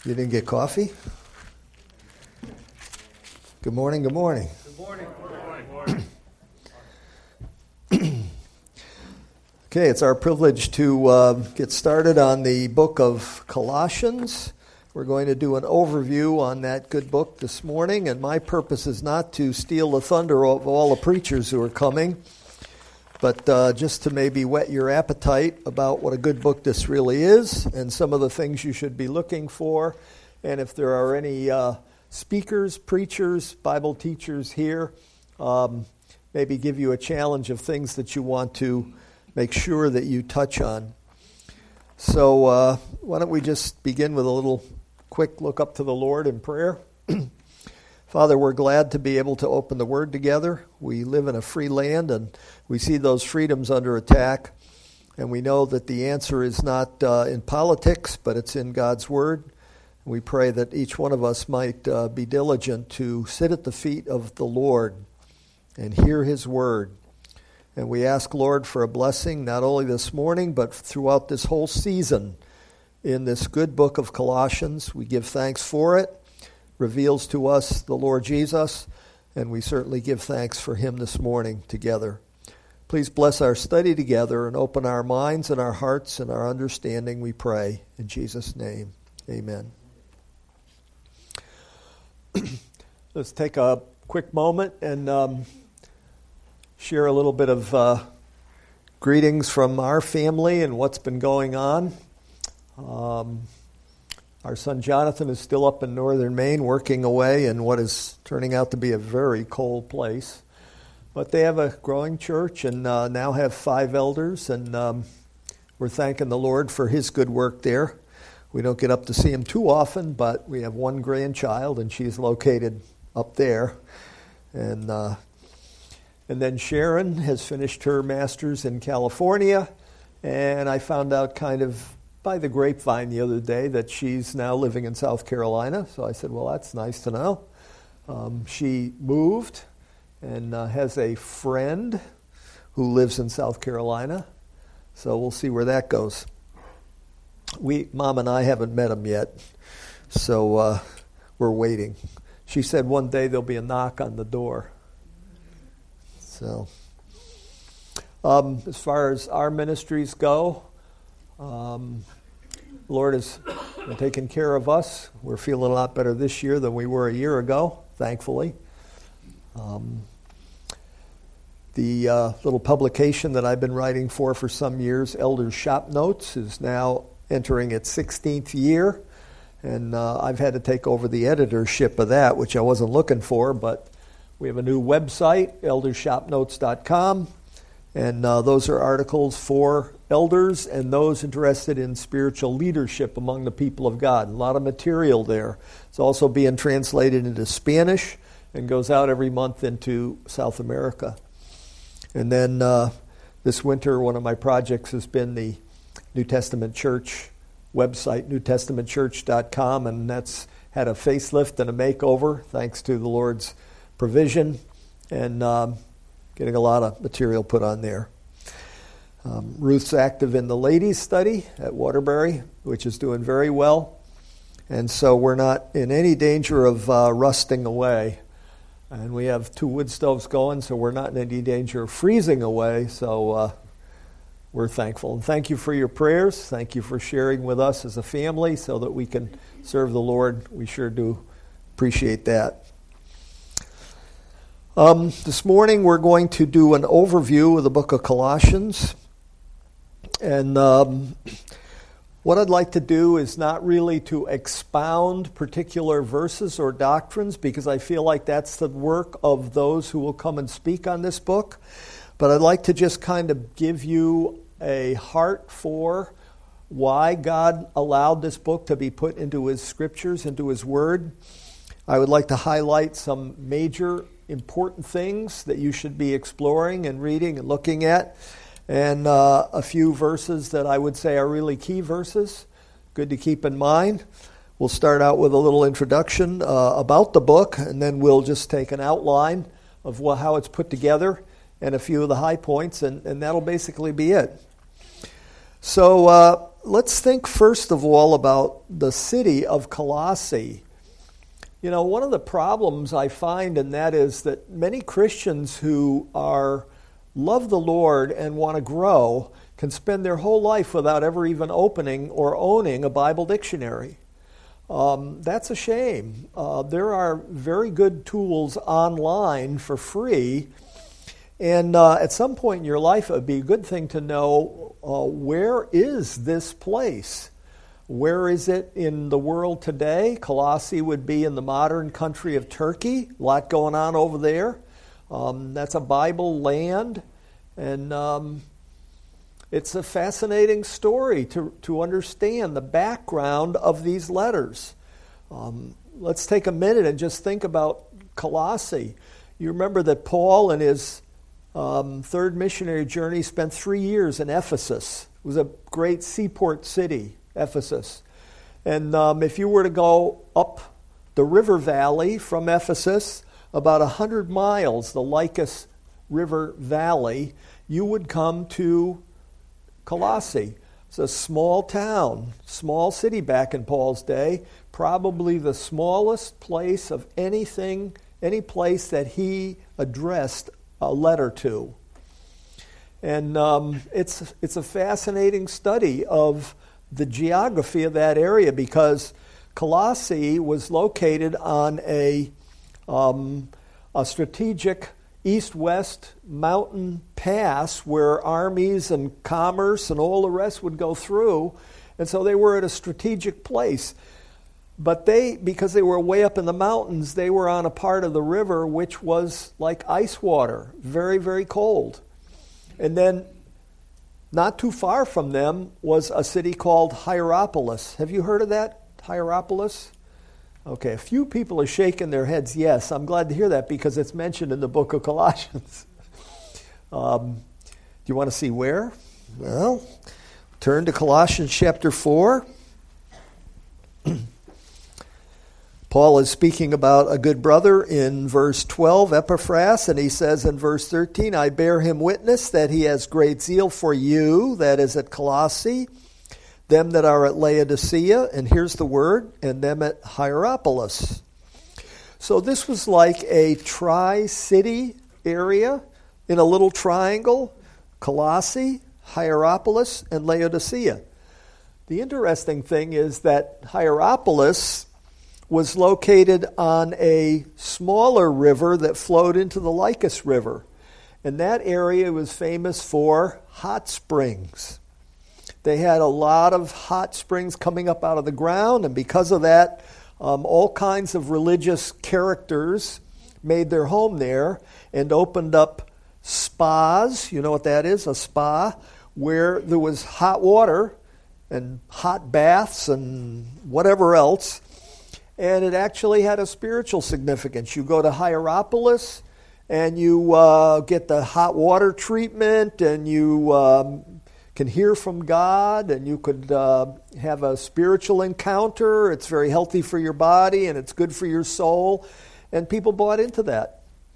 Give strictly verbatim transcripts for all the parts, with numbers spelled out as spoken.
You didn't get coffee? Good morning, good morning. Good morning. Good morning. Okay, it's our privilege to uh, get started on the book of Colossians. We're going to do an overview on that good book this morning, and my purpose is not to steal the thunder of all the preachers who are coming, but uh, just to maybe whet your appetite about what a good book this really is and some of the things you should be looking for. And if there are any uh, speakers, preachers, Bible teachers here, um, maybe give you a challenge of things that you want to make sure that you touch on. So uh, why don't we just begin with a little quick look up to the Lord in prayer. Father, we're glad to be able to open the Word together. We live in a free land, and we see those freedoms under attack. And we know that the answer is not uh, in politics, but it's in God's Word. We pray that each one of us might uh, be diligent to sit at the feet of the Lord and hear His Word. And we ask, Lord, for a blessing not only this morning, but throughout this whole season in this good book of Colossians. We give thanks for it. Reveals to us the Lord Jesus, and we certainly give thanks for Him this morning together. Please bless our study together and open our minds and our hearts and our understanding, we pray. In Jesus' name, amen. Let's take a quick moment and um, share a little bit of uh, greetings from our family and what's been going on. Um, our son Jonathan is still up in northern Maine working away in what is turning out to be a very cold place. But they have a growing church and uh, now have five elders, and um, we're thanking the Lord for His good work there. We don't get up to see him too often, but we have one grandchild, and she's located up there. And uh, and then Sharon has finished her master's in California, and I found out kind of by the grapevine the other day that she's now living in South Carolina. So I said, well, that's nice to know. Um, she moved and uh, has a friend who lives in South Carolina. So we'll see where that goes. We, Mom and I haven't met him yet, so uh, we're waiting. She said one day there'll be a knock on the door. So, um, as far as our ministries go, um, the Lord has been taking care of us. We're feeling a lot better this year than we were a year ago, thankfully. Um, the uh, little publication that I've been writing for for some years, Elders Shop Notes, is now entering its sixteenth year, and uh, I've had to take over the editorship of that, which I wasn't looking for, but we have a new website, elders shop notes dot com, and uh, those are articles for elders and those interested in spiritual leadership among the people of God. A lot of material there. It's also being translated into Spanish and goes out every month into South America. And then uh, this winter, one of my projects has been the New Testament Church website, new testament church dot com, and that's had a facelift and a makeover thanks to the Lord's provision, and um, getting a lot of material put on there. Um, Ruth's active in the ladies' study at Waterbury, which is doing very well, and so we're not in any danger of uh, rusting away. And we have two wood stoves going, so we're not in any danger of freezing away, so uh, we're thankful. And thank you for your prayers. Thank you for sharing with us as a family so that we can serve the Lord. We sure do appreciate that. Um, this morning we're going to do an overview of the book of Colossians. And um, what I'd like to do is not really to expound particular verses or doctrines, because I feel like that's the work of those who will come and speak on this book. But I'd like to just kind of give you a heart for why God allowed this book to be put into His scriptures, into His Word. I would like to highlight some major important things that you should be exploring and reading and looking at, and uh, a few verses that I would say are really key verses, good to keep in mind. We'll start out with a little introduction uh, about the book, and then we'll just take an outline of what, how it's put together and a few of the high points, and, and that'll basically be it. So uh, let's think first of all about the city of Colossae. You know, one of the problems I find, and that is that many Christians who are love the Lord and want to grow can spend their whole life without ever even opening or owning a Bible dictionary. Um, that's a shame. Uh, there are very good tools online for free, and uh, at some point in your life it would be a good thing to know uh, where is this place? Where is it in the world today? Colossae would be in the modern country of Turkey. A lot going on over there. Um, that's a Bible land, and um, it's a fascinating story to, to understand the background of these letters. Um, let's take a minute and just think about Colossae. You remember that Paul, in his um, third missionary journey, spent three years in Ephesus. It was a great seaport city, Ephesus. And um, if you were to go up the river valley from Ephesus, about one hundred miles, the Lycus River Valley, you would come to Colossae. It's a small town, small city back in Paul's day, probably the smallest place of anything, any place that he addressed a letter to. And um, it's it's a fascinating study of the geography of that area, because Colossae was located on a um, a strategic east-west mountain pass where armies and commerce and all the rest would go through, and so they were at a strategic place. But they, because they were way up in the mountains, they were on a part of the river which was like ice water, very, very cold. And then not too far from them was a city called Hierapolis. Have you heard of that, Hierapolis? Okay, a few people are shaking their heads yes. I'm glad to hear that because it's mentioned in the book of Colossians. um, do you want to see where? Well, turn to Colossians chapter four. Paul is speaking about a good brother in verse twelve, Epaphras, and he says in verse thirteen, I bear him witness that he has great zeal for you, that is at Colossae, them that are at Laodicea, and here's the word, and them at Hierapolis. So this was like a tri-city area in a little triangle, Colossae, Hierapolis, and Laodicea. The interesting thing is that Hierapolis was located on a smaller river that flowed into the Lycus River. And that area was famous for hot springs. They had a lot of hot springs coming up out of the ground, and because of that, um, all kinds of religious characters made their home there and opened up spas. You know what that is, a spa, where there was hot water and hot baths and whatever else. And it actually had a spiritual significance. You go to Hierapolis, and you uh, get the hot water treatment, and you um, can hear from God, and you could uh, have a spiritual encounter. It's very healthy for your body, and it's good for your soul. And people bought into that.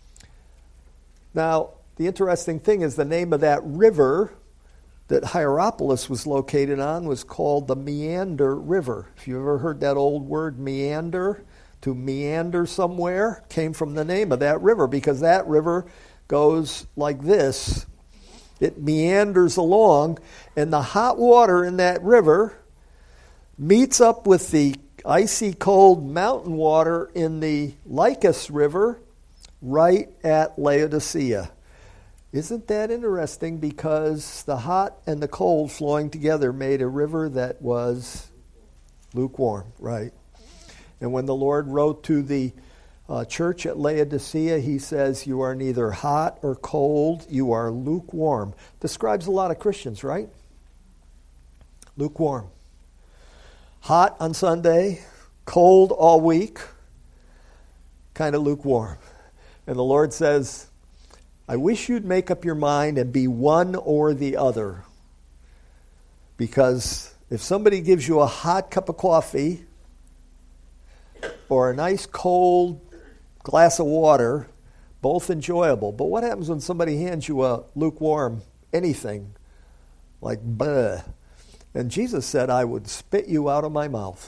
Now, the interesting thing is the name of that river that Hierapolis was located on was called the Meander River. If you ever heard that old word, meander, to meander somewhere, came from the name of that river, because that river goes like this. It meanders along, and the hot water in that river meets up with the icy cold mountain water in the Lycus River right at Laodicea. Isn't that interesting? Because the hot and the cold flowing together made a river that was lukewarm, right? And when the Lord wrote to the uh, church at Laodicea, he says, you are neither hot or cold, you are lukewarm. Describes a lot of Christians, right? Lukewarm. Hot on Sunday, cold all week, kind of lukewarm. And the Lord says, I wish you'd make up your mind and be one or the other. Because if somebody gives you a hot cup of coffee or a nice cold glass of water, both enjoyable. But what happens when somebody hands you a lukewarm anything? Like, bleh. And Jesus said, I would spit you out of my mouth.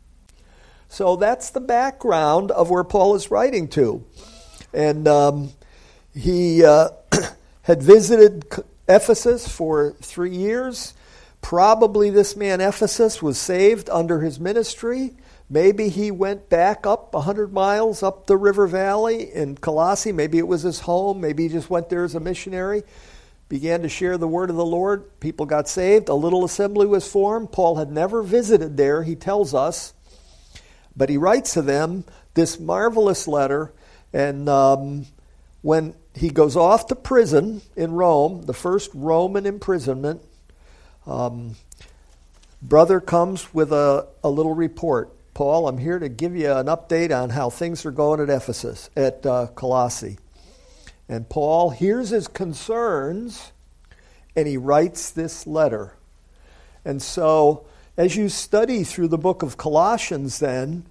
So that's the background of where Paul is writing to. And um, he uh, had visited Ephesus for three years. Probably this man Ephesus was saved under his ministry. Maybe he went back up one hundred miles up the river valley in Colossae. Maybe it was his home. Maybe he just went there as a missionary. Began to share the word of the Lord. People got saved. A little assembly was formed. Paul had never visited there, he tells us. But he writes to them this marvelous letter. And um, when he goes off to prison in Rome, the first Roman imprisonment, um, brother comes with a, a little report. Paul, I'm here to give you an update on how things are going at Ephesus, at uh, Colossae. And Paul hears his concerns, and he writes this letter. And so, as you study through the book of Colossians then,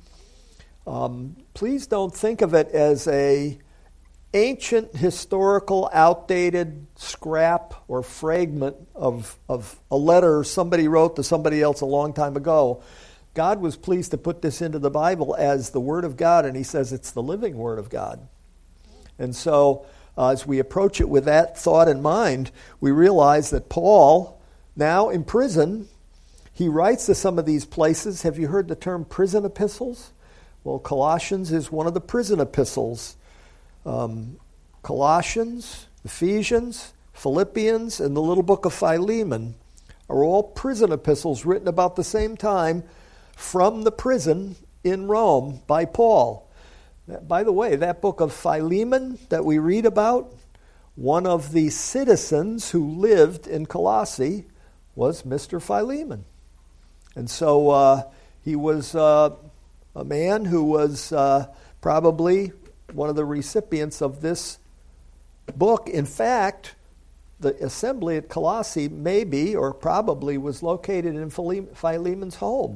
um, please don't think of it as a ancient, historical, outdated scrap or fragment of, of a letter somebody wrote to somebody else a long time ago. God was pleased to put this into the Bible as the Word of God, and he says it's the living Word of God. And so, uh, as we approach it with that thought in mind, we realize that Paul, now in prison, he writes to some of these places. Have you heard the term prison epistles? Well, Colossians is one of the prison epistles. Um, Colossians, Ephesians, Philippians, and the little book of Philemon are all prison epistles written about the same time from the prison in Rome by Paul. By the way, that book of Philemon that we read about, one of the citizens who lived in Colossae was Mister Philemon. And so uh, he was uh, a man who was uh, probably one of the recipients of this book. In fact, the assembly at Colossae maybe or probably was located in Philemon's home.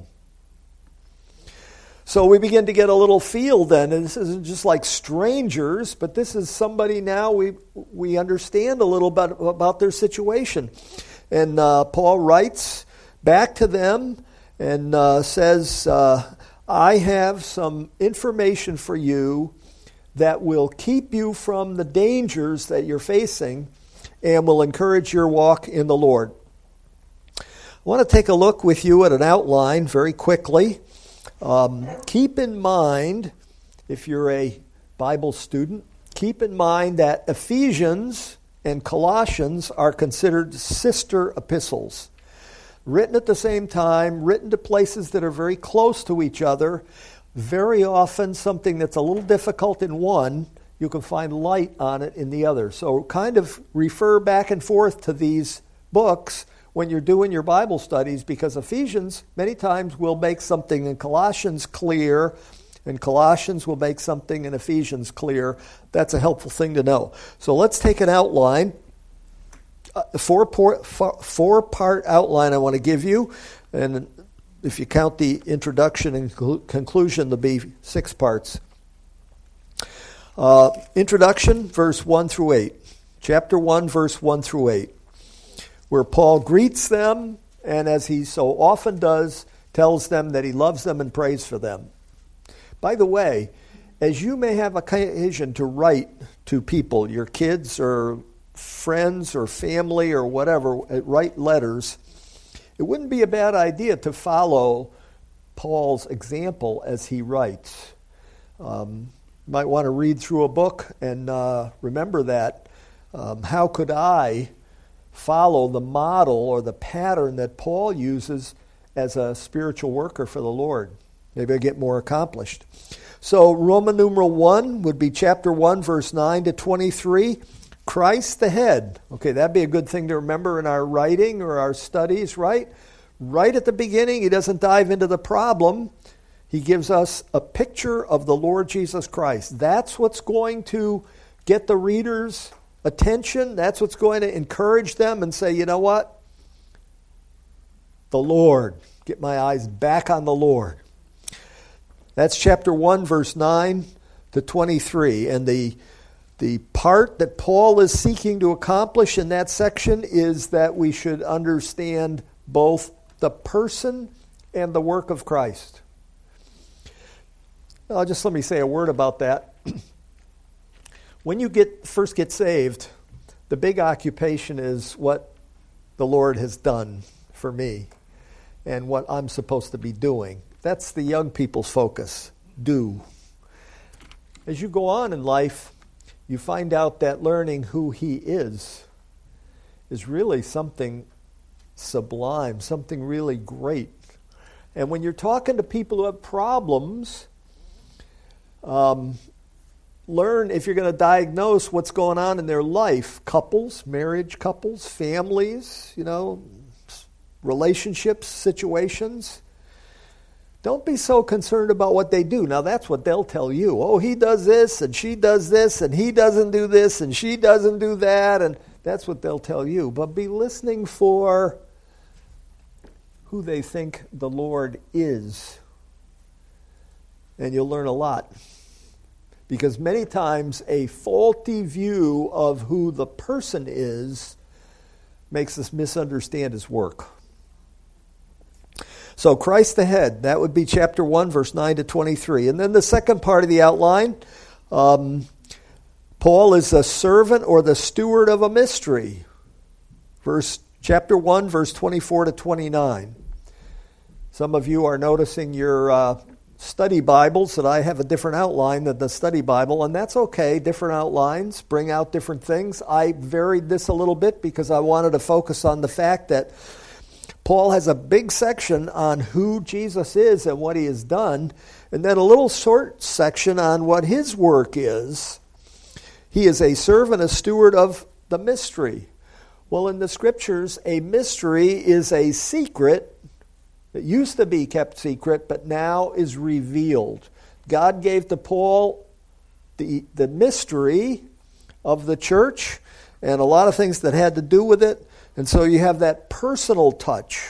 So we begin to get a little feel then, and this isn't just like strangers, but this is somebody now we we understand a little bit about their situation. And uh, Paul writes back to them and uh, says, uh, I have some information for you that will keep you from the dangers that you're facing and will encourage your walk in the Lord. I want to take a look with you at an outline very quickly. Um, keep in mind, if you're a Bible student, keep in mind that Ephesians and Colossians are considered sister epistles. Written at the same time, written to places that are very close to each other. Very often something that's a little difficult in one, you can find light on it in the other. So kind of refer back and forth to these books when you're doing your Bible studies, because Ephesians many times will make something in Colossians clear, and Colossians will make something in Ephesians clear. That's a helpful thing to know. So let's take an outline, a four-part four part outline I want to give you, and if you count the introduction and conclusion, there'll be six parts. Uh, introduction, verse one through eight. Chapter one, verse one through eight. Where Paul greets them, and as he so often does, tells them that he loves them and prays for them. By the way, as you may have occasion to write to people, your kids or friends or family or whatever, write letters, it wouldn't be a bad idea to follow Paul's example as he writes. Um, you might want to read through a book and uh, remember that. Um, how could I follow the model or the pattern that Paul uses as a spiritual worker for the Lord? Maybe I get more accomplished. So Roman numeral one would be chapter one, verse nine to twenty-three. Christ the head. Okay, that'd be a good thing to remember in our writing or our studies, right? Right at the beginning, he doesn't dive into the problem. He gives us a picture of the Lord Jesus Christ. That's what's going to get the readers' attention. That's what's going to encourage them and say, you know what? The Lord. Get my eyes back on the Lord. That's chapter one, verse nine to twenty-three. And the, the part that Paul is seeking to accomplish in that section is that we should understand both the person and the work of Christ. Now, just let me say a word about that. When you get first get saved, the big occupation is what the Lord has done for me and what I'm supposed to be doing. That's the young people's focus. Do. As you go on in life, you find out that learning who He is is really something sublime, something really great. And when you're talking to people who have problems, um, learn if you're going to diagnose what's going on in their life. Couples, marriage couples, families, you know, relationships, situations. Don't be so concerned about what they do. Now, that's what they'll tell you. Oh, he does this, and she does this, and he doesn't do this, and she doesn't do that, and that's what they'll tell you. But be listening for who they think the Lord is, and you'll learn a lot. Because many times a faulty view of who the person is makes us misunderstand His work. So Christ the head, that would be chapter one, verse nine to twenty-three. And then the second part of the outline, um, Paul is a servant or the steward of a mystery. Verse chapter one, verse twenty-four to twenty-nine. Some of you are noticing your uh, study Bibles that I have a different outline than the study Bible, and that's okay. Different outlines bring out different things. I varied this a little bit because I wanted to focus on the fact that Paul has a big section on who Jesus is and what He has done, and then a little short section on what His work is. He is a servant, a steward of the mystery. Well, in the Scriptures, a mystery is a secret that used to be kept secret, but now is revealed. God gave to Paul the, the mystery of the church and a lot of things that had to do with it. And so you have that personal touch.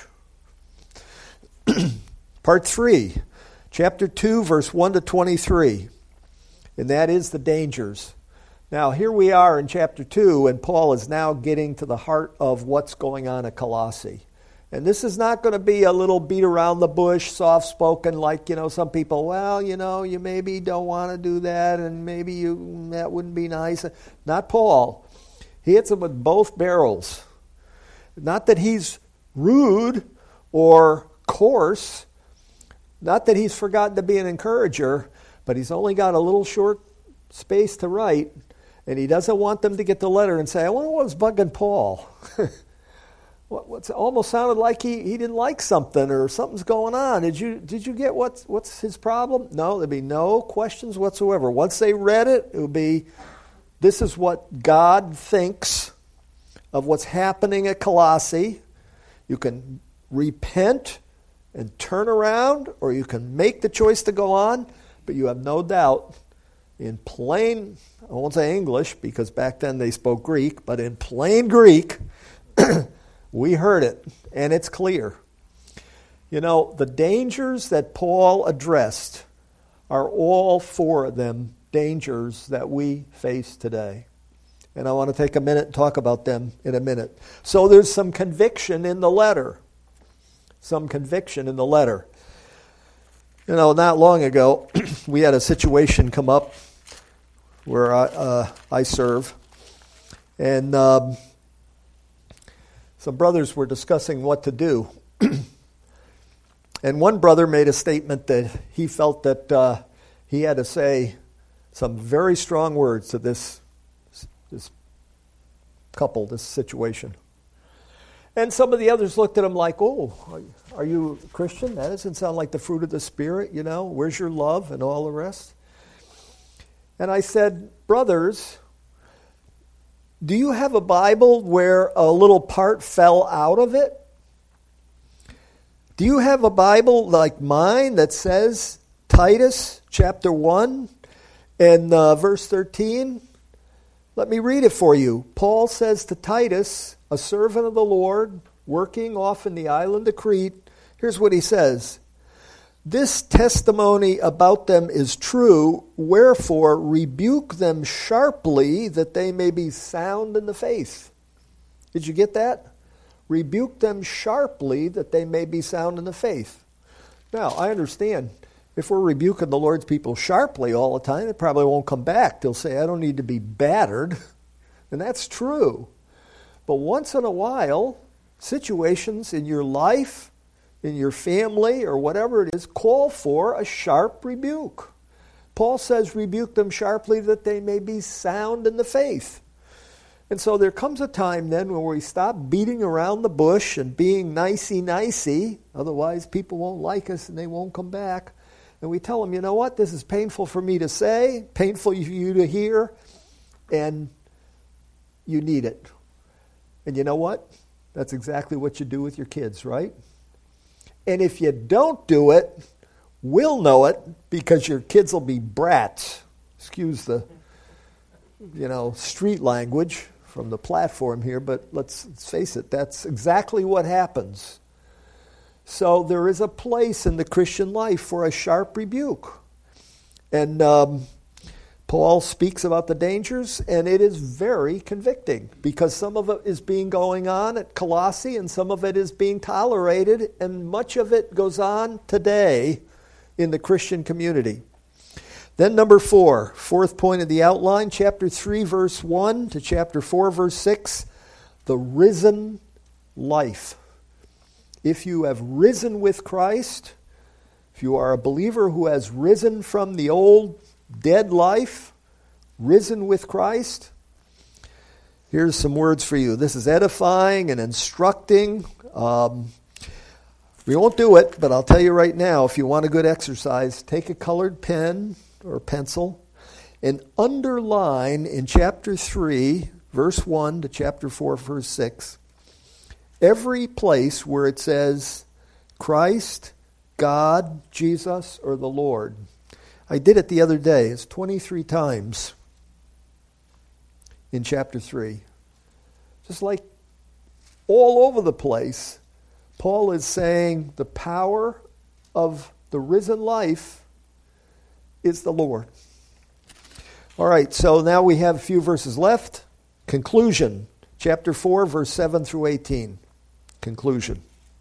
Part three, chapter two, verse one to twenty-three. And that is the dangers. Now, here we are in chapter two, and Paul is now getting to the heart of what's going on at Colossae. And this is not going to be a little beat around the bush, soft-spoken, like, you know, some people, well, you know, you maybe don't want to do that, and maybe you that wouldn't be nice. Not Paul. He hits them with both barrels. Not that he's rude or coarse, not that he's forgotten to be an encourager, but he's only got a little short space to write, and he doesn't want them to get the letter and say, I wonder what was bugging Paul. what, what's almost sounded like he, he didn't like something or something's going on. Did you did you get what's, what's his problem? No, there'd be no questions whatsoever. Once they read it, it would be, this is what God thinks of what's happening at Colossae. You can repent and turn around, or you can make the choice to go on, but you have no doubt in plain, I won't say English because back then they spoke Greek, but in plain Greek, we heard it, and it's clear. You know, the dangers that Paul addressed are all four of them dangers that we face today. And I want to take a minute and talk about them in a minute. So there's some conviction in the letter. Some conviction in the letter. You know, not long ago, we had a situation come up where I, uh, I serve. And um, some brothers were discussing what to do. And one brother made a statement that he felt that uh, he had to say some very strong words to this this couple, this situation. And some of the others looked at him like, oh, are you a Christian? That doesn't sound like the fruit of the Spirit, you know. Where's your love and all the rest? And I said, brothers, do you have a Bible where a little part fell out of it? Do you have a Bible like mine that says Titus chapter one and uh, verse thirteen? Let me read it for you. Paul says to Titus, a servant of the Lord, working off in the island of Crete, here's what he says. This testimony about them is true, wherefore rebuke them sharply that they may be sound in the faith. Did you get that? rebuke them sharply that they may be sound in the faith. Now, I understand if we're rebuking the Lord's people sharply all the time, they probably won't come back. They'll say, I don't need to be battered. And that's true. But once in a while, situations in your life, in your family, or whatever it is, call for a sharp rebuke. Paul says, rebuke them sharply that they may be sound in the faith. And so there comes a time then when we stop beating around the bush and being nicey-nicey, otherwise people won't like us and they won't come back. And we tell them, you know what, this is painful for me to say, painful for you to hear, and you need it. And you know what? That's exactly what you do with your kids, right? And if you don't do it, we'll know it because your kids will be brats. Excuse the, you know, street language from the platform here, but let's face it, that's exactly what happens. So there is a place in the Christian life for a sharp rebuke. And um, Paul speaks about the dangers, and it is very convicting because some of it is being going on at Colossae and some of it is being tolerated, and much of it goes on today in the Christian community. Then number four, fourth point of the outline, chapter three, verse one to chapter four, verse six, the risen life. If you have risen with Christ, if you are a believer who has risen from the old dead life, risen with Christ, here's some words for you. This is edifying and instructing. Um, we won't do it, but I'll tell you right now, if you want a good exercise, take a colored pen or pencil and underline in chapter three, verse one to chapter four, verse six, every place where it says Christ, God, Jesus, or the Lord. I did it the other day. It's twenty-three times in chapter three. Just like all over the place, Paul is saying the power of the risen life is the Lord. All right, so now we have a few verses left. Conclusion, chapter four, verse seven through eighteen. Conclusion.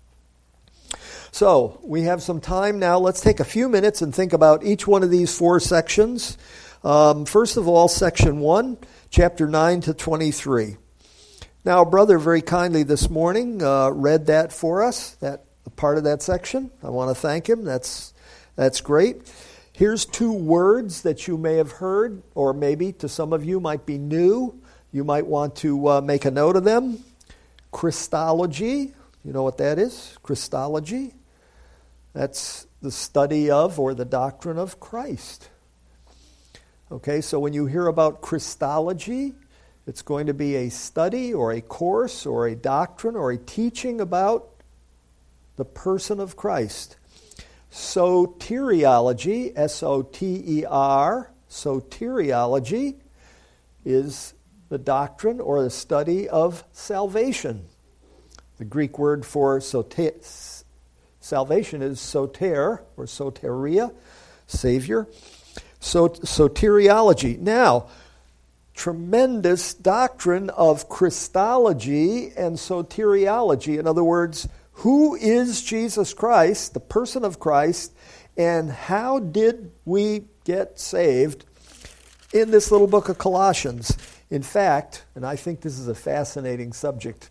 So, we have some time now. Let's take a few minutes and think about each one of these four sections. Um, first of all, section one, chapter nine to twenty-three. Now, a brother very kindly this morning uh, read that for us, that part of that section. I want to thank him. That's that's great. Here's two words that you may have heard, or maybe to some of you might be new. You might want to uh, make a note of them. Christology. You know what that is? Christology. That's the study of or the doctrine of Christ. Okay, so when you hear about Christology, it's going to be a study or a course or a doctrine or a teaching about the person of Christ. Soteriology, S O T E R, soteriology is the doctrine or the study of salvation. The Greek word for soter, salvation is soter or soteria, Savior. So, soteriology. Now, tremendous doctrine of Christology and soteriology. In other words, who is Jesus Christ, the person of Christ, and how did we get saved in this little book of Colossians? In fact, and I think this is a fascinating subject,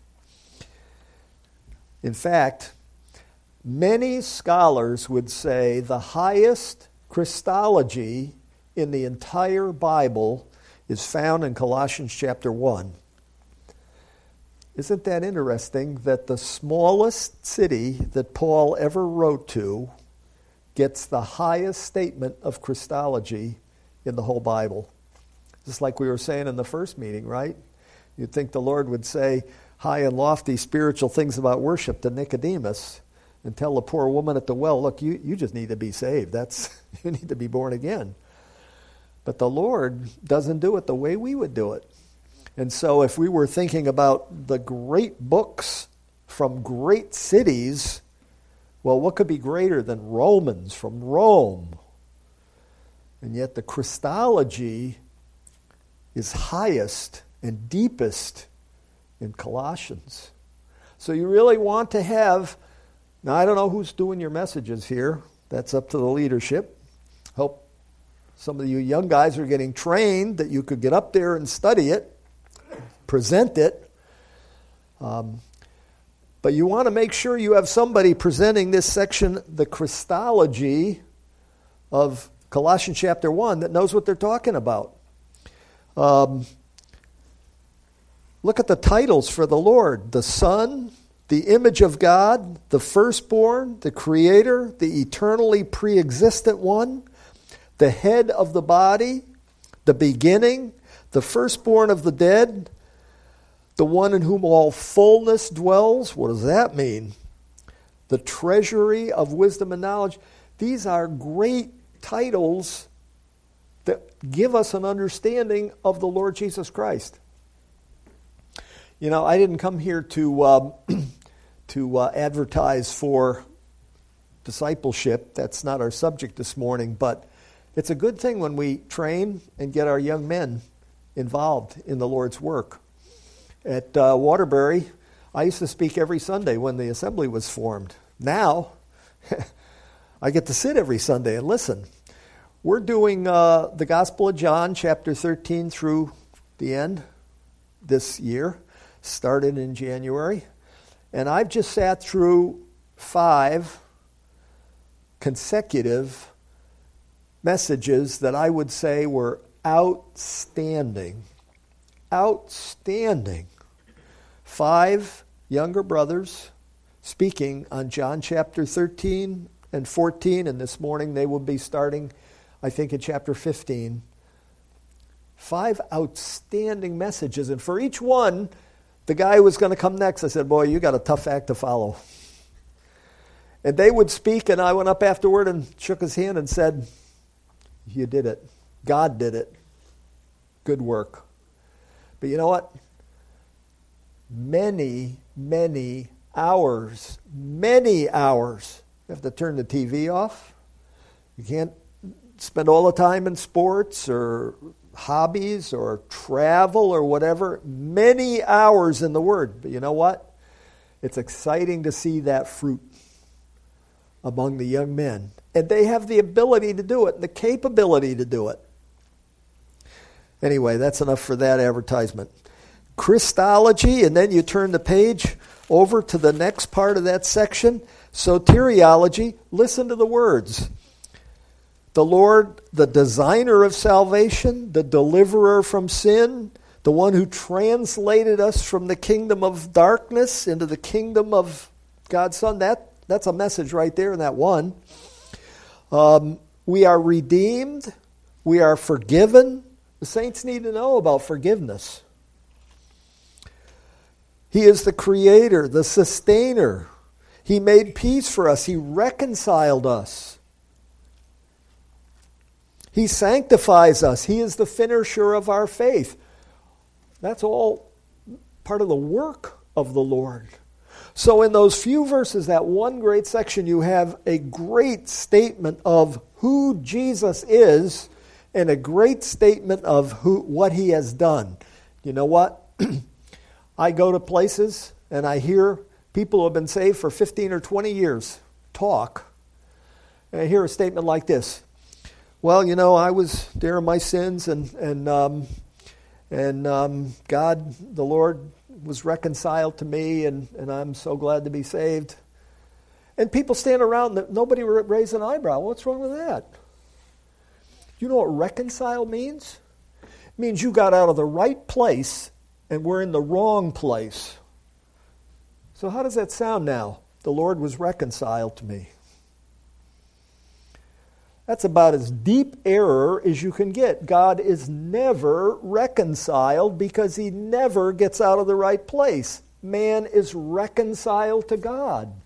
in fact, many scholars would say the highest Christology in the entire Bible is found in Colossians chapter one. Isn't that interesting that the smallest city that Paul ever wrote to gets the highest statement of Christology in the whole Bible? Just like we were saying in the first meeting, right? You'd think the Lord would say high and lofty spiritual things about worship to Nicodemus and tell the poor woman at the well, look, you, you just need to be saved. That's you need to be born again. But the Lord doesn't do it the way we would do it. And so if we were thinking about the great books from great cities, well, what could be greater than Romans from Rome? And yet the Christology is highest and deepest in Colossians. So you really want to have, now I don't know who's doing your messages here. That's up to the leadership. Hope some of you young guys are getting trained that you could get up there and study it, present it. Um, but you want to make sure you have somebody presenting this section, the Christology of Colossians chapter one, that knows what they're talking about. Um, look at the titles for the Lord. The Son, the image of God, the firstborn, the creator, the eternally pre-existent one, the head of the body, the beginning, the firstborn of the dead, the one in whom all fullness dwells. What does that mean? The treasury of wisdom and knowledge. These are great titles that give us an understanding of the Lord Jesus Christ. You know, I didn't come here to um, to uh, advertise for discipleship. That's not our subject this morning, but it's a good thing when we train and get our young men involved in the Lord's work. At uh, Waterbury, I used to speak every Sunday when the assembly was formed. Now, I get to sit every Sunday and listen. We're doing uh, the Gospel of John, chapter thirteen through the end this year, started in January. And I've just sat through five consecutive messages that I would say were outstanding. Outstanding. Five younger brothers speaking on John chapter thirteen and fourteen, and this morning they will be starting, I think, in chapter fifteen. Five outstanding messages, and for each one, the guy who was going to come next, I said, boy, you got a tough act to follow. And they would speak, and I went up afterward and shook his hand and said, you did it. God did it. Good work. But you know what? Many, many hours, many hours. You have to turn the T V off. You can't spend all the time in sports or hobbies or travel or whatever. Many hours in the Word. But you know what? It's exciting to see that fruit among the young men. And they have the ability to do it, and the capability to do it. Anyway, that's enough for that advertisement. Christology, and then you turn the page over to the next part of that section. Soteriology, listen to the words. The Lord, the designer of salvation, the deliverer from sin, the one who translated us from the kingdom of darkness into the kingdom of God's Son. That, that's a message right there in that one. Um, we are redeemed. We are forgiven. The saints need to know about forgiveness. He is the creator, the sustainer. He made peace for us. He reconciled us. He sanctifies us. He is the finisher of our faith. That's all part of the work of the Lord. So in those few verses, that one great section, you have a great statement of who Jesus is and a great statement of who what he has done. You know what? I go to places and I hear people who have been saved for fifteen or twenty years talk. And I hear a statement like this. Well, you know, I was there in my sins, and and um, and um, God, the Lord, was reconciled to me, and, and I'm so glad to be saved. And people stand around, and nobody raise an eyebrow. What's wrong with that? You know what reconcile means? It means you got out of the right place, and we're in the wrong place. So how does that sound now? The Lord was reconciled to me. That's about as deep error as you can get. God is never reconciled because he never gets out of the right place. Man is reconciled to God.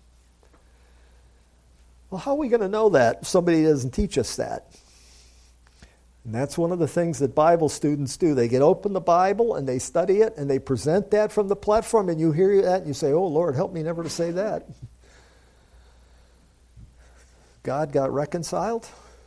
Well, how are we going to know that if somebody doesn't teach us that? And that's one of the things that Bible students do. They get open the Bible and they study it and they present that from the platform, and you hear that and you say, oh, Lord, help me never to say that. God got reconciled?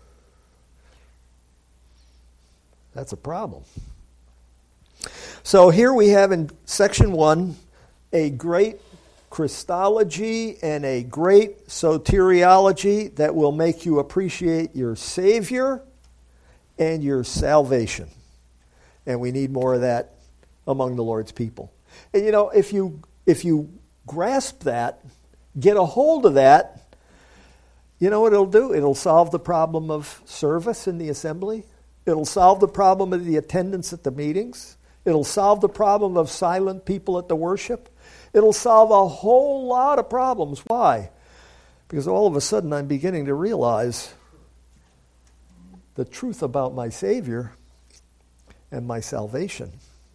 That's a problem. So here we have in section one a great Christology and a great soteriology that will make you appreciate your Savior and your salvation. And we need more of that among the Lord's people. And you know, if you if you grasp that, get a hold of that, you know what it'll do? It'll solve the problem of service in the assembly. It'll solve the problem of the attendance at the meetings. It'll solve the problem of silent people at the worship. It'll solve a whole lot of problems. Why? Because all of a sudden I'm beginning to realize the truth about my Savior and my salvation.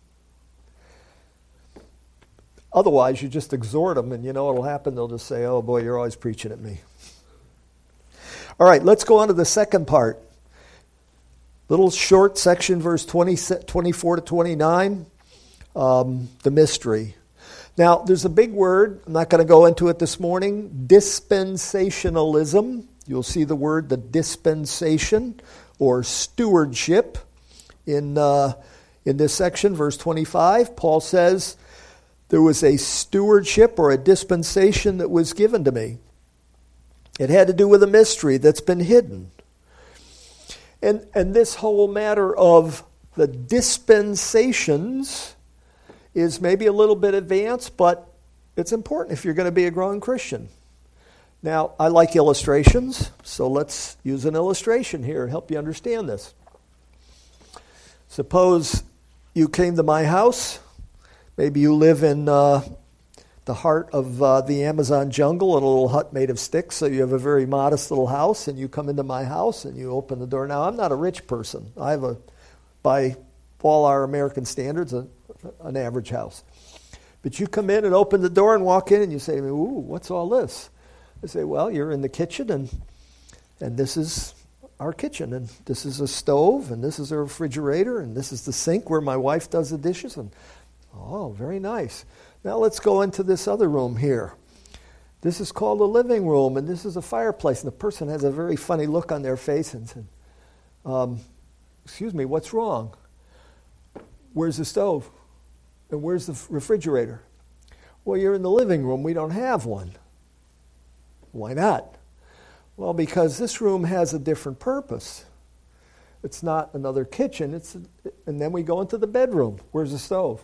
Otherwise, you just exhort them, and you know what will happen? They'll just say, oh boy, you're always preaching at me. All right, let's go on to the second part. Little short section, verse twenty, twenty-four to twenty-nine, um, the mystery. Now, there's a big word. I'm not going to go into it this morning. Dispensationalism. You'll see the word, the dispensation, or stewardship. In, uh, in this section, verse twenty-five, Paul says, there was a stewardship or a dispensation that was given to me. It had to do with a mystery that's been hidden. And, and this whole matter of the dispensations is maybe a little bit advanced, but it's important if you're going to be a growing Christian. Now, I like illustrations, so let's use an illustration here and help you understand this. Suppose you came to my house. Maybe you live in uh, the heart of uh, the Amazon jungle in a little hut made of sticks, so you have a very modest little house, and you come into my house and you open the door. Now, I'm not a rich person. I have a, by all our American standards, a, an average house. But you come in and open the door and walk in and you say to me, ooh, what's all this? I say, well, you're in the kitchen, and and this is our kitchen, and this is a stove, and this is a refrigerator, and this is the sink where my wife does the dishes. And oh, very nice. Now let's go into this other room here. This is called a living room, and this is a fireplace. And the person has a very funny look on their face and said, um, excuse me, what's wrong? Where's the stove? And where's the refrigerator? Well, you're in the living room. We don't have one. Why not? Well, because this room has a different purpose. It's not another kitchen. It's a, and then we go into the bedroom. Where's the stove?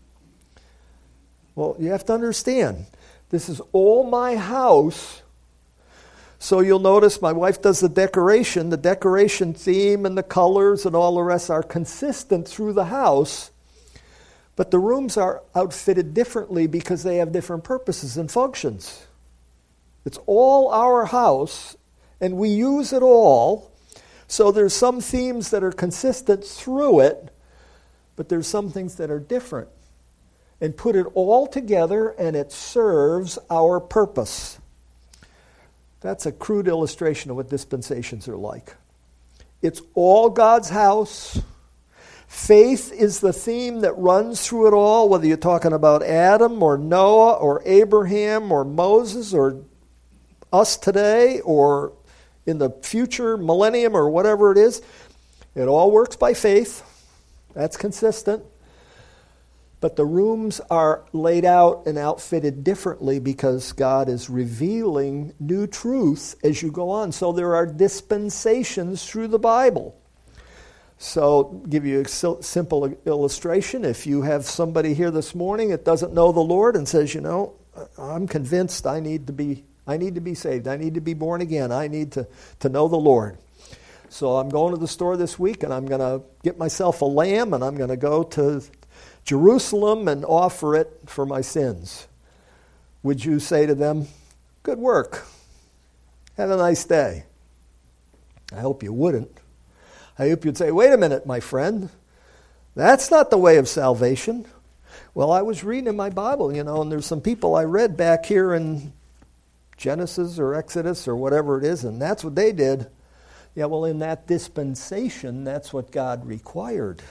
Well, you have to understand, this is all my house. So you'll notice my wife does the decoration. The decoration theme and the colors and all the rest are consistent through the house. But the rooms are outfitted differently because they have different purposes and functions. It's all our house, and we use it all. So there's some themes that are consistent through it, but there's some things that are different. And put it all together, and it serves our purpose. That's a crude illustration of what dispensations are like. It's all God's house. Faith is the theme that runs through it all, whether you're talking about Adam or Noah or Abraham or Moses or us today or in the future millennium or whatever it is. It all works by faith. That's consistent. But the rooms are laid out and outfitted differently because God is revealing new truth as you go on. So there are dispensations through the Bible. So, give you a simple illustration. If you have somebody here this morning that doesn't know the Lord and says, you know, I'm convinced I need to be, I need to be saved. I need to be born again. I need to, to know the Lord. So I'm going to the store this week and I'm going to get myself a lamb and I'm going to go to Jerusalem and offer it for my sins. Would you say to them, good work. Have a nice day? I hope you wouldn't. I hope you'd say, wait a minute, my friend. That's not the way of salvation. Well, I was reading in my Bible, you know, and there's some people I read back here in Genesis or Exodus or whatever it is, and that's what they did. Yeah, well, in that dispensation, that's what God required.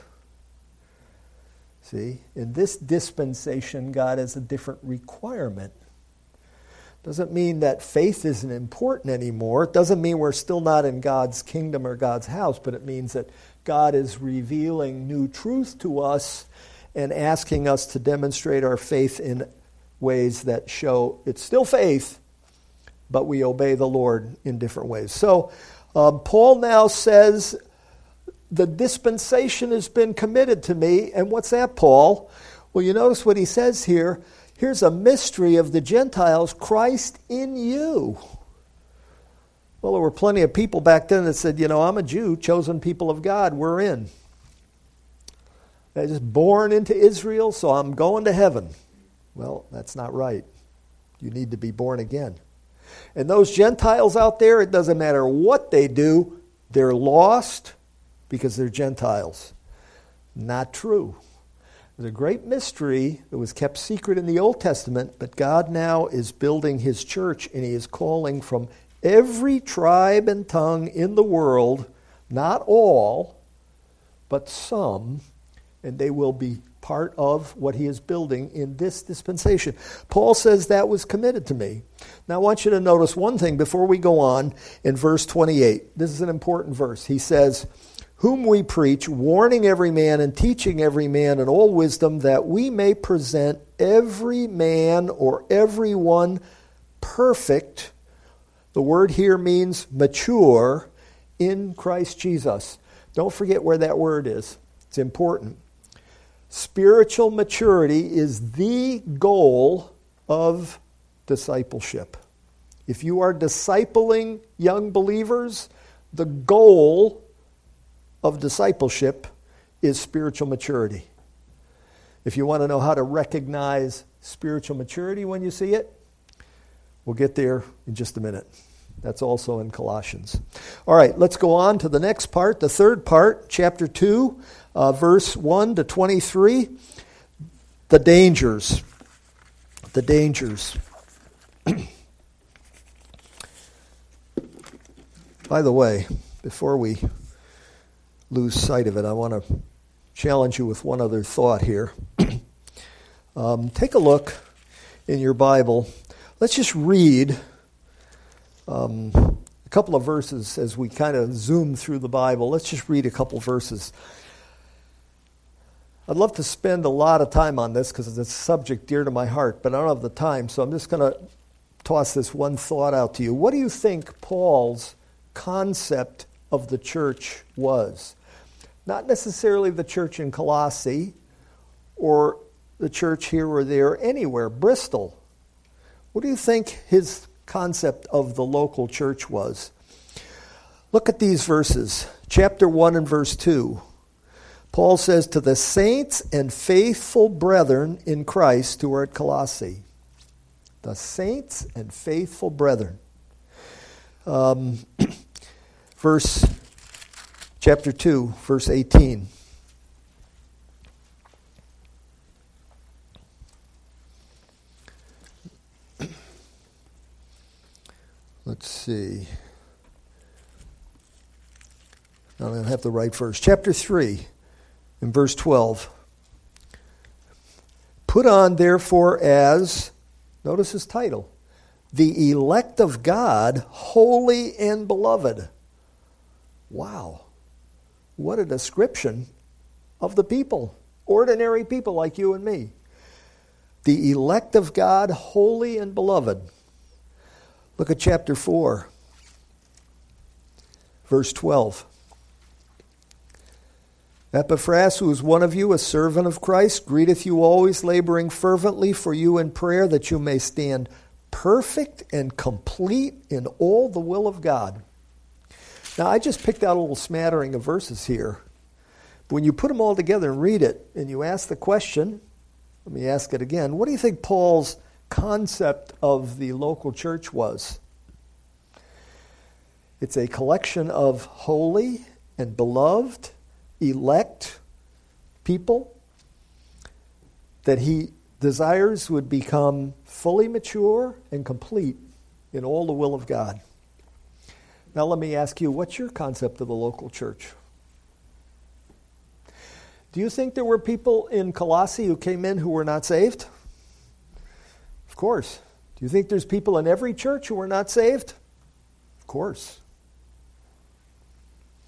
See, in this dispensation, God has a different requirement. Doesn't mean that faith isn't important anymore. It doesn't mean we're still not in God's kingdom or God's house, but it means that God is revealing new truth to us and asking us to demonstrate our faith in ways that show it's still faith, but we obey the Lord in different ways. So um, Paul now says, the dispensation has been committed to me. And what's that, Paul? Well, you notice what he says here. Here's a mystery of the Gentiles, Christ in you. Well, there were plenty of people back then that said, you know, I'm a Jew, chosen people of God, we're in. I was just born into Israel, so I'm going to heaven. Well, that's not right. You need to be born again. And those Gentiles out there, it doesn't matter what they do, they're lost because they're Gentiles. Not true. There's a great mystery that was kept secret in the Old Testament, but God now is building his church, and he is calling from every tribe and tongue in the world, not all, but some, and they will be part of what he is building in this dispensation. Paul says that was committed to me. Now I want you to notice one thing before we go on in verse twenty-eight. This is an important verse. He says, whom we preach, warning every man and teaching every man in all wisdom, that we may present every man or everyone perfect. The word here means mature in Christ Jesus. Don't forget where that word is. It's important. Spiritual maturity is the goal of discipleship. If you are discipling young believers, the goal of discipleship is spiritual maturity. If you want to know how to recognize spiritual maturity when you see it, we'll get there in just a minute. That's also in Colossians. All right, let's go on to the next part, the third part, chapter two, uh, verse one to twenty-three. The dangers. The dangers. By the way, before we lose sight of it, I want to challenge you with one other thought here. um, take a look in your Bible. Let's just read um, a couple of verses as we kind of zoom through the Bible. Let's just read a couple verses. I'd love to spend a lot of time on this because it's a subject dear to my heart, but I don't have the time, so I'm just going to toss this one thought out to you. What do you think Paul's concept of the church was? Not necessarily the church in Colossae or the church here or there, anywhere, Bristol. What do you think his concept of the local church was? Look at these verses. Chapter one and verse two. Paul says, to the saints and faithful brethren in Christ who are at Colossae. The saints and faithful brethren. Um, verse, chapter two, verse eighteen. Let's see. I don't have the right verse. Chapter three, in verse twelve. Put on, therefore, as, notice his title, the elect of God, holy and beloved. Wow. What a description of the people. Ordinary people like you and me. The elect of God, holy and beloved. Look at chapter four, verse twelve. Epaphras, who is one of you, a servant of Christ, greeteth you always, laboring fervently for you in prayer, that you may stand perfect and complete in all the will of God. Now, I just picked out a little smattering of verses here. But when you put them all together and read it, and you ask the question, let me ask it again, what do you think Paul's concept of the local church was? It's a collection of holy and beloved, elect people that he desires would become fully mature and complete in all the will of God. Now let me ask you, what's your concept of the local church? Do you think there were people in Colossae who came in who were not saved? Of course. Do you think there's people in every church who are not saved? Of course.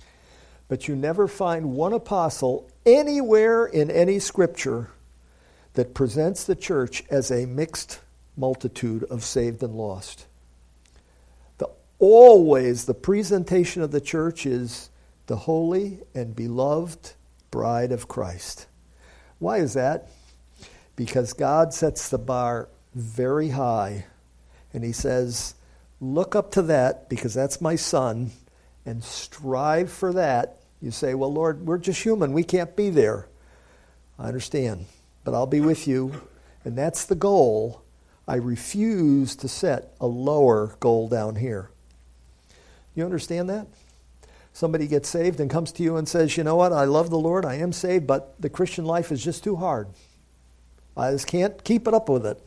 But you never find one apostle anywhere in any scripture that presents the church as a mixed multitude of saved and lost. The, always the presentation of the church is the holy and beloved bride of Christ. Why is that? Because God sets the bar very high, and he says, look up to that because that's my son, and strive for that. You say, well, Lord, we're just human. We can't be there. I understand, but I'll be with you, and that's the goal. I refuse to set a lower goal down here. You understand that? Somebody gets saved and comes to you and says, you know what, I love the Lord, I am saved, but the Christian life is just too hard. I just can't keep it up with it.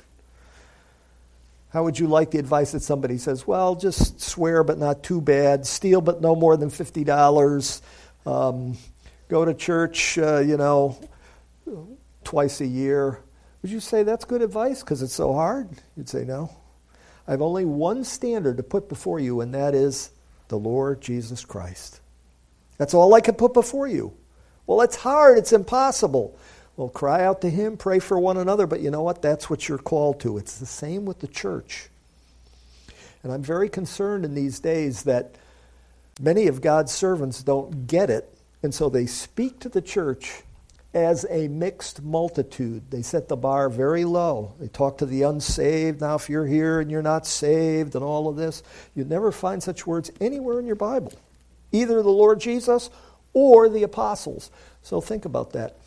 How would you like the advice that somebody says, well, just swear but not too bad, steal but no more than fifty dollars, um, go to church, uh, you know, twice a year. Would you say that's good advice because it's so hard? You'd say no. I have only one standard to put before you, and that is the Lord Jesus Christ. That's all I can put before you. Well, it's hard. It's impossible. Well, cry out to him, pray for one another, but you know what? That's what you're called to. It's the same with the church. And I'm very concerned in these days that many of God's servants don't get it, and so they speak to the church as a mixed multitude. They set the bar very low. They talk to the unsaved. Now, if you're here and you're not saved and all of this, you'd never find such words anywhere in your Bible. Either the Lord Jesus or the apostles. So think about that.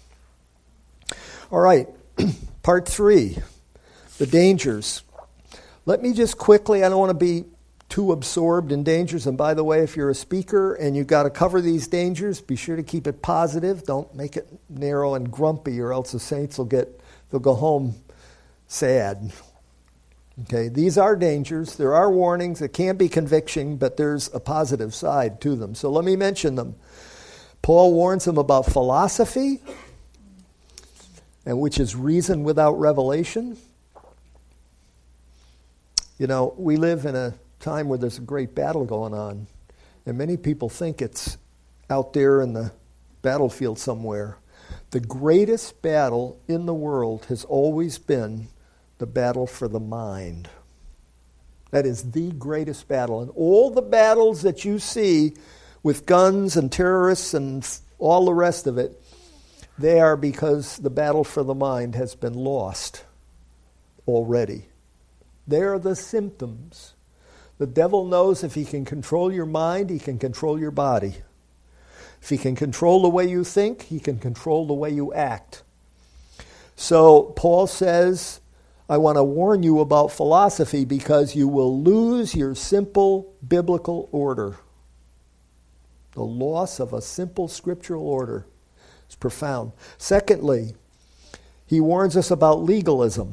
All right, part three, the dangers. Let me just quickly, I don't want to be too absorbed in dangers. And by the way, if you're a speaker and you've got to cover these dangers, be sure to keep it positive. Don't make it narrow and grumpy, or else the saints will get, they'll go home sad. Okay, these are dangers. There are warnings. It can be conviction, but there's a positive side to them. So let me mention them. Paul warns them about philosophy, and which is reason without revelation. You know, we live in a time where there's a great battle going on, and many people think it's out there in the battlefield somewhere. The greatest battle in the world has always been the battle for the mind. That is the greatest battle. And all the battles that you see with guns and terrorists and all the rest of it, they are because the battle for the mind has been lost already. They are the symptoms. The devil knows if he can control your mind, he can control your body. If he can control the way you think, he can control the way you act. So Paul says, I want to warn you about philosophy because you will lose your simple biblical order. The loss of a simple scriptural order is profound. Secondly, he warns us about legalism.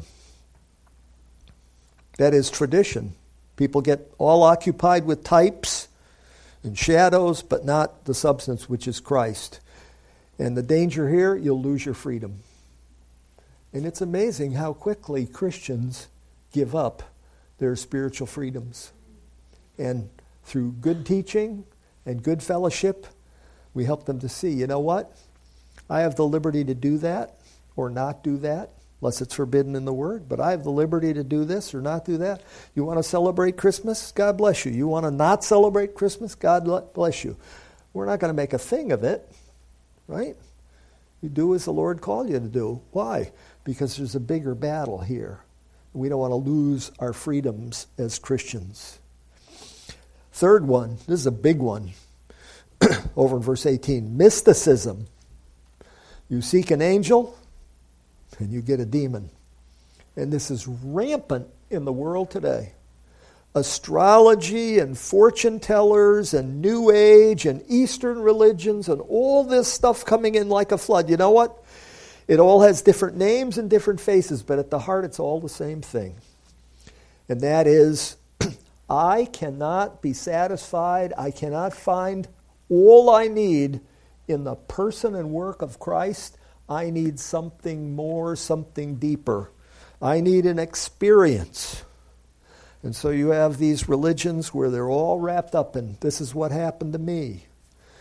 That is tradition. People get all occupied with types and shadows, but not the substance, which is Christ. And the danger here, you'll lose your freedom. And it's amazing how quickly Christians give up their spiritual freedoms. And through good teaching and good fellowship, we help them to see, you know what? I have the liberty to do that or not do that, unless it's forbidden in the Word, but I have the liberty to do this or not do that. You want to celebrate Christmas? God bless you. You want to not celebrate Christmas? God bless you. We're not going to make a thing of it, right? You do as the Lord called you to do. Why? Because there's a bigger battle here. We don't want to lose our freedoms as Christians. Third one, this is a big one, over in verse eighteen, mysticism. You seek an angel, and you get a demon. And this is rampant in the world today. Astrology and fortune tellers and New Age and Eastern religions and all this stuff coming in like a flood. You know what? It all has different names and different faces, but at the heart it's all the same thing. And that is, I cannot be satisfied. I cannot find all I need in the person and work of Christ. I need something more, something deeper. I need an experience. And so you have these religions where they're all wrapped up in, this is what happened to me.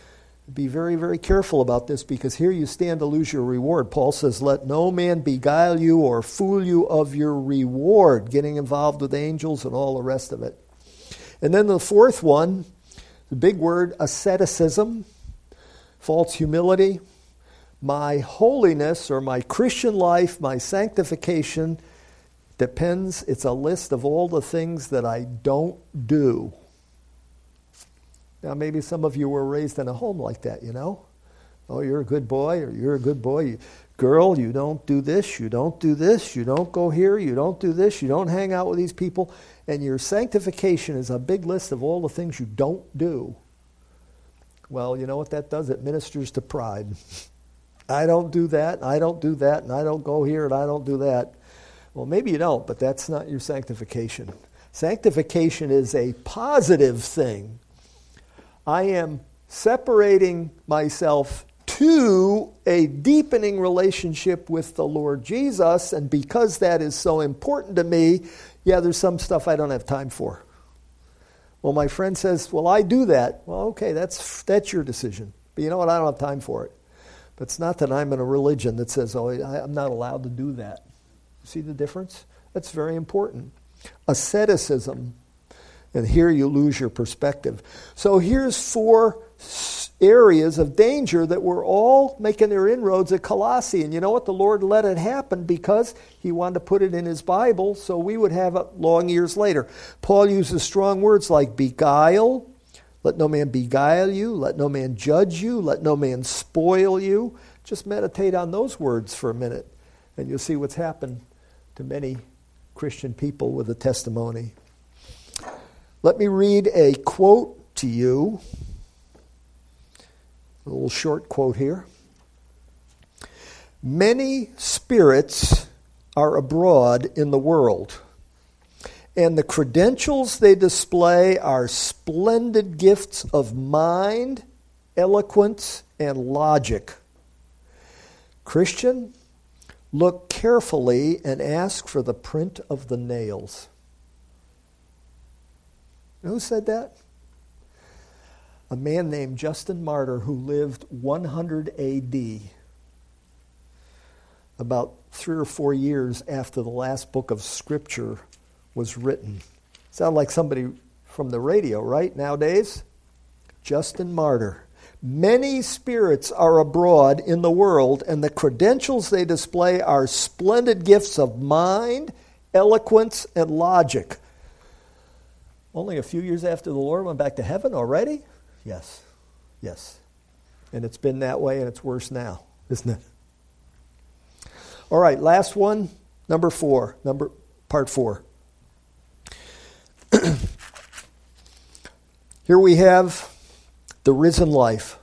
Be very, very careful about this, because here you stand to lose your reward. Paul says, let no man beguile you or fool you of your reward, getting involved with angels and all the rest of it. And then the fourth one, the big word, asceticism, false humility. My holiness or my Christian life, my sanctification depends, it's a list of all the things that I don't do. Now, maybe some of you were raised in a home like that, you know. Oh, you're a good boy, or you're a good boy. You, girl, you don't do this, you don't do this, you don't go here, you don't do this, you don't hang out with these people. And your sanctification is a big list of all the things you don't do. Well, you know what that does? It ministers to pride. I don't do that, and I don't do that, and I don't go here, and I don't do that. Well, maybe you don't, but that's not your sanctification. Sanctification is a positive thing. I am separating myself to a deepening relationship with the Lord Jesus, and because that is so important to me, yeah, there's some stuff I don't have time for. Well, my friend says, well, I do that. Well, okay, that's that's your decision. But you know what? I don't have time for it. But it's not that I'm in a religion that says, oh, I, I'm not allowed to do that. See the difference? That's very important. Asceticism. And here you lose your perspective. So here's four areas of danger that were all making their inroads at Colossae. And you know what? The Lord let it happen because he wanted to put it in his Bible so we would have it long years later. Paul uses strong words like beguile. Let no man beguile you. Let no man judge you. Let no man spoil you. Just meditate on those words for a minute, and you'll see what's happened to many Christian people with a testimony. Let me read a quote to you. A little short quote here. Many spirits are abroad in the world, and the credentials they display are splendid gifts of mind, eloquence, and logic. Christian, look carefully and ask for the print of the nails. Who said that? A man named Justin Martyr, who lived one hundred A D, about three or four years after the last book of Scripture was written. Sound like somebody from the radio, right, nowadays? Justin Martyr. Many spirits are abroad in the world, and the credentials they display are splendid gifts of mind, eloquence, and logic. Only a few years after the Lord went back to heaven already? Yes. Yes. And it's been that way, and it's worse now, isn't it? All right, last one, number four, number part four. Here we have the risen life.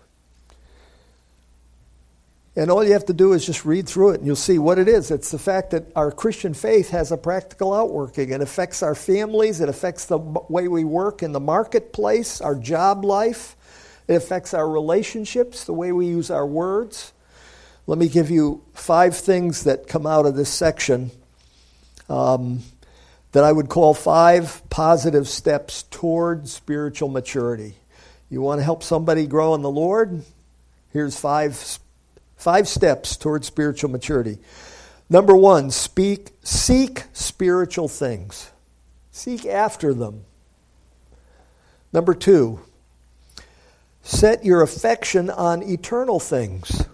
And all you have to do is just read through it and you'll see what it is. It's the fact that our Christian faith has a practical outworking. It affects our families. It affects the way we work in the marketplace, our job life. It affects our relationships, the way we use our words. Let me give you five things that come out of this section um, that I would call five positive steps toward spiritual maturity. You want to help somebody grow in the Lord? Here's five Five steps toward spiritual maturity. Number one, speak, seek spiritual things. Seek after them. Number two, set your affection on eternal things.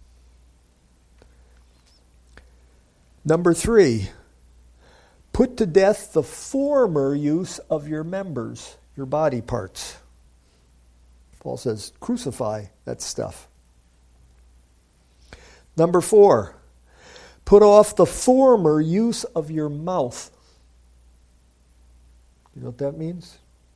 Number three, put to death the former use of your members, your body parts. Paul says, crucify that stuff. Number four, put off the former use of your mouth. You know what that means?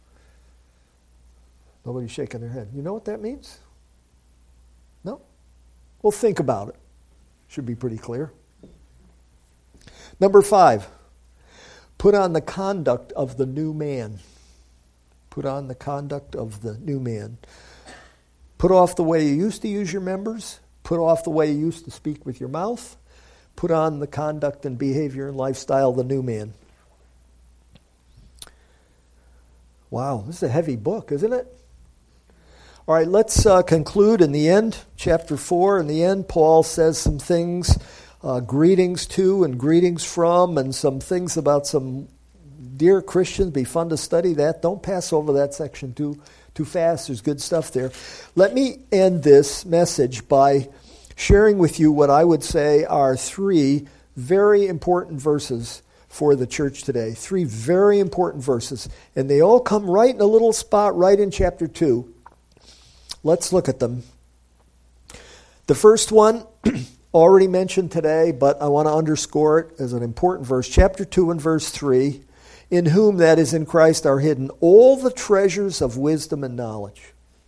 Nobody's shaking their head. You know what that means? No? Well, think about it. Should be pretty clear. Number five, put on the conduct of the new man. Put on the conduct of the new man. Put off the way you used to use your members. Put off the way you used to speak with your mouth. Put on the conduct and behavior and lifestyle of the new man. Wow, this is a heavy book, isn't it? All right, let's uh, conclude in the end. Chapter four, in the end, Paul says some things, uh, greetings to and greetings from, and some things about some dear Christians. Be fun to study that. Don't pass over that section too, too fast. There's good stuff there. Let me end this message by sharing with you what I would say are three very important verses for the church today. Three very important verses. And they all come right in a little spot right in chapter two. Let's look at them. The first one, already mentioned today, but I want to underscore it as an important verse. Chapter two and verse three. In whom, that is in Christ, are hidden all the treasures of wisdom and knowledge.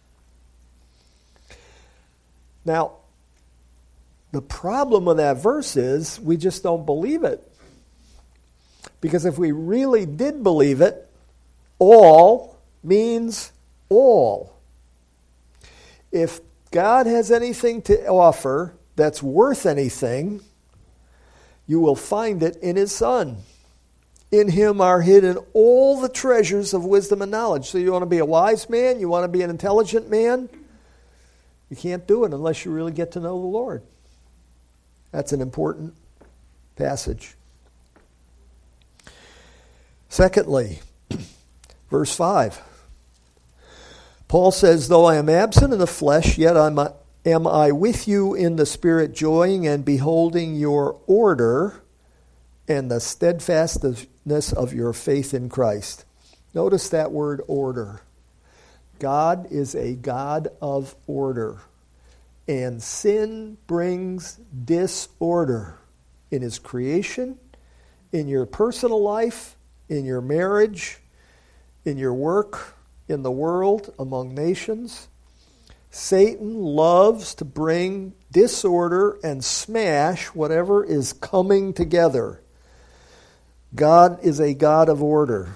Now, the problem with that verse is we just don't believe it. Because if we really did believe it, all means all. If God has anything to offer that's worth anything, you will find it in His Son. In Him are hidden all the treasures of wisdom and knowledge. So you want to be a wise man? You want to be an intelligent man? You can't do it unless you really get to know the Lord. That's an important passage. Secondly, verse five. Paul says, though I am absent in the flesh, yet I'm, am I with you in the Spirit, joying and beholding your order and the steadfastness of your faith in Christ. Notice that word order. God is a God of order. And sin brings disorder in His creation, in your personal life, in your marriage, in your work, in the world, among nations. Satan loves to bring disorder and smash whatever is coming together. God is a God of order.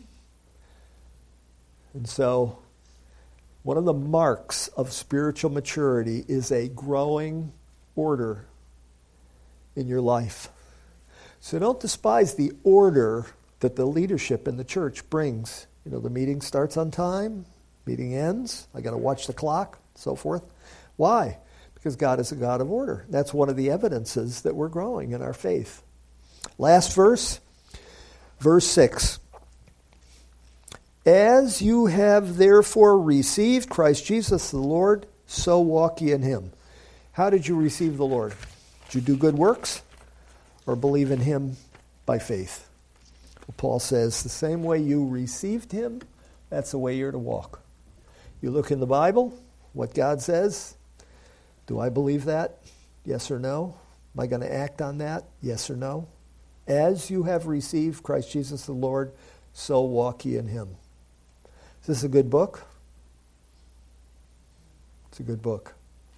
And so, one of the marks of spiritual maturity is a growing order in your life. So don't despise the order that the leadership in the church brings. You know, the meeting starts on time, meeting ends, I got to watch the clock, so forth. Why? Because God is a God of order. That's one of the evidences that we're growing in our faith. Last verse, verse six. As you have therefore received Christ Jesus the Lord, so walk ye in Him. How did you receive the Lord? Did you do good works or believe in Him by faith? Well, Paul says the same way you received Him, that's the way you're to walk. You look in the Bible, what God says. Do I believe that? Yes or no? Am I going to act on that? Yes or no? As you have received Christ Jesus the Lord, so walk ye in Him. Is this a good book? It's a good book.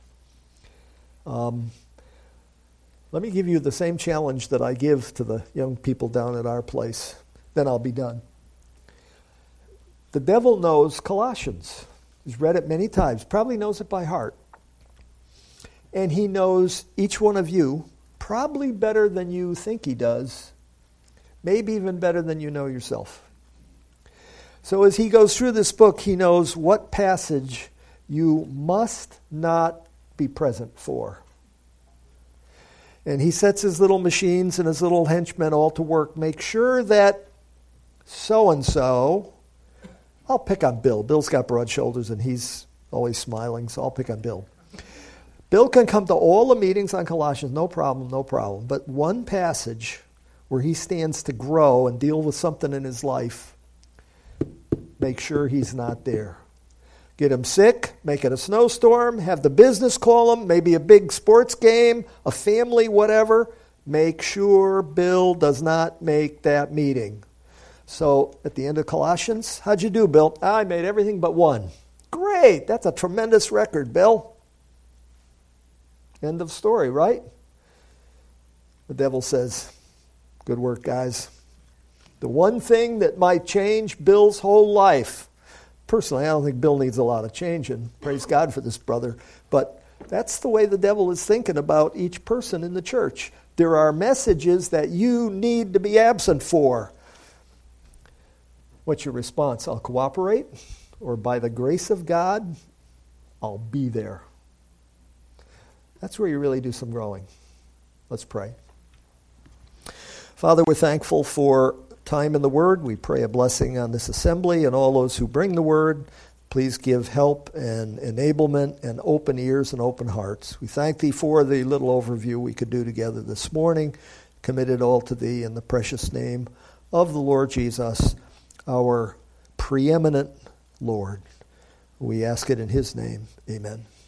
Um, let me give you the same challenge that I give to the young people down at our place. Then I'll be done. The devil knows Colossians. He's read it many times. Probably knows it by heart. And he knows each one of you probably better than you think he does. Maybe even better than you know yourself. So as he goes through this book, he knows what passage you must not be present for. And he sets his little machines and his little henchmen all to work. Make sure that so-and-so, I'll pick on Bill. Bill's got broad shoulders and he's always smiling, so I'll pick on Bill. Bill can come to all the meetings on Colossians, no problem, no problem. But one passage where he stands to grow and deal with something in his life, make sure he's not there. Get him sick, make it a snowstorm, have the business call him, maybe a big sports game, a family, whatever. Make sure Bill does not make that meeting. So at the end of Colossians, how'd you do, Bill? I made everything but one. Great, that's a tremendous record, Bill. End of story, right? The devil says, good work, guys. The one thing that might change Bill's whole life. Personally, I don't think Bill needs a lot of changing. Praise God for this brother. But that's the way the devil is thinking about each person in the church. There are messages that you need to be absent for. What's your response? I'll cooperate, or by the grace of God, I'll be there. That's where you really do some growing. Let's pray. Father, we're thankful for time in the Word. We pray a blessing on this assembly and all those who bring the Word. Please give help and enablement and open ears and open hearts. We thank Thee for the little overview we could do together this morning. Commit it all to Thee in the precious name of the Lord Jesus, our preeminent Lord. We ask it in His name. Amen.